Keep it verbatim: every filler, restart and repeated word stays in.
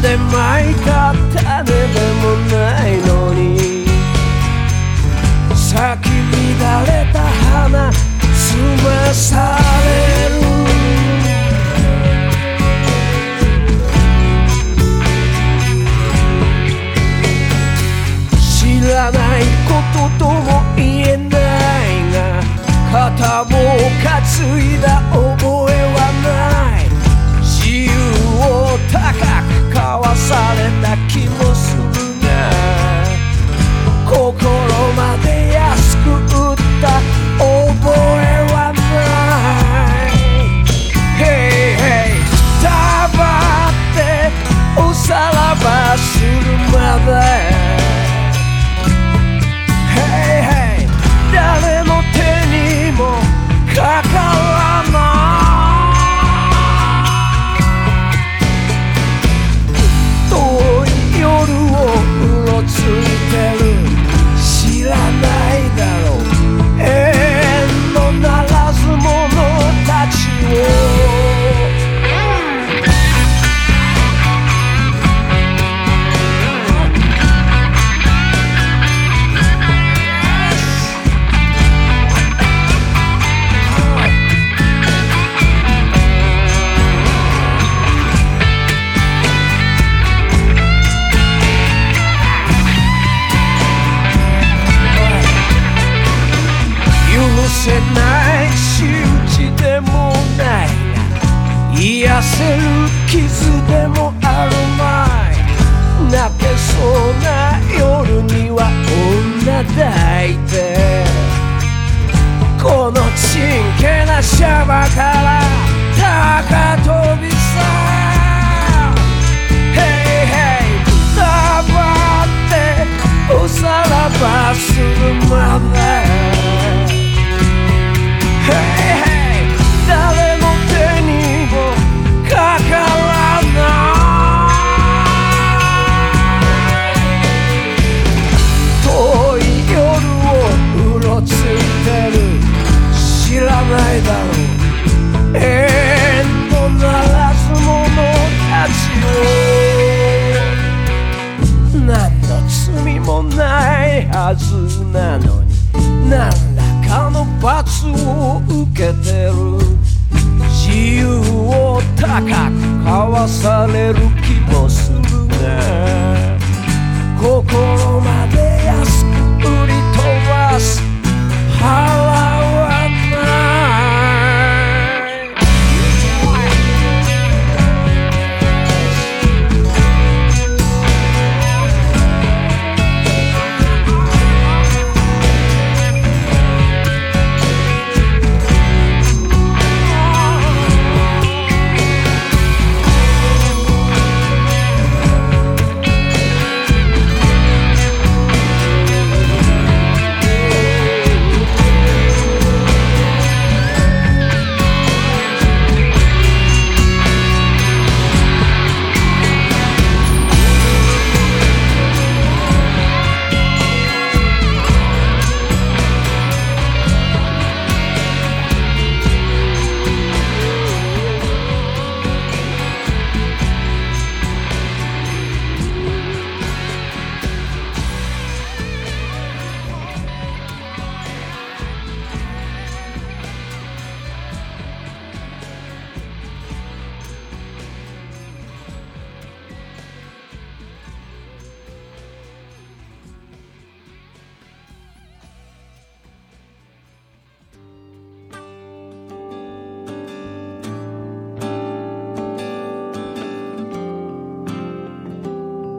でまいた種でもないのに咲き乱れた花摘まされる。知らないこととも言えないが肩も担いだ覚えはない。自由を高く交わされた気もするが心まで安く売った覚えはない。Hey hey 黙っておさらばするまで誰の手にもかからない遠い夜をうろついてる。知らないだろう永遠のならず者たちを。許せない仕打ちでもないが癒せる傷でもあるまい。泣けそうな夜には女抱いてこのちんけなシャバから高飛びさ Hey hey 黙っておさらばするまでHey, hey 誰の手にもかからない遠い夜をうろついてる。知らないだろう永遠のならず者たちを。何の罪もないはずなのに何らかの罰を受けてる。自由を高く交わされる気